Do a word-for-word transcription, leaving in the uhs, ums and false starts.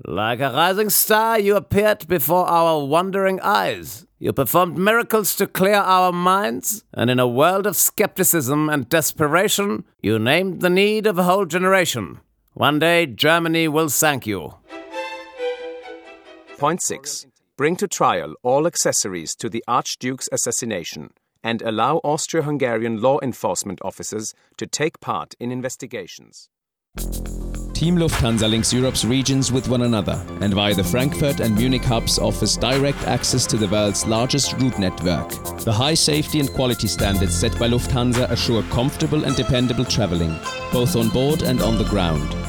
Like a rising star, you appeared before our wondering eyes. You performed miracles to clear our minds, and in a world of skepticism and desperation, you named the need of a whole generation. One day, Germany will thank you. Point six. Bring to trial all accessories to the Archduke's assassination and allow Austro-Hungarian law enforcement officers to take part in investigations. Team Lufthansa links Europe's regions with one another, and via the Frankfurt and Munich hubs offers direct access to the world's largest route network. The high safety and quality standards set by Lufthansa assure comfortable and dependable traveling, both on board and on the ground.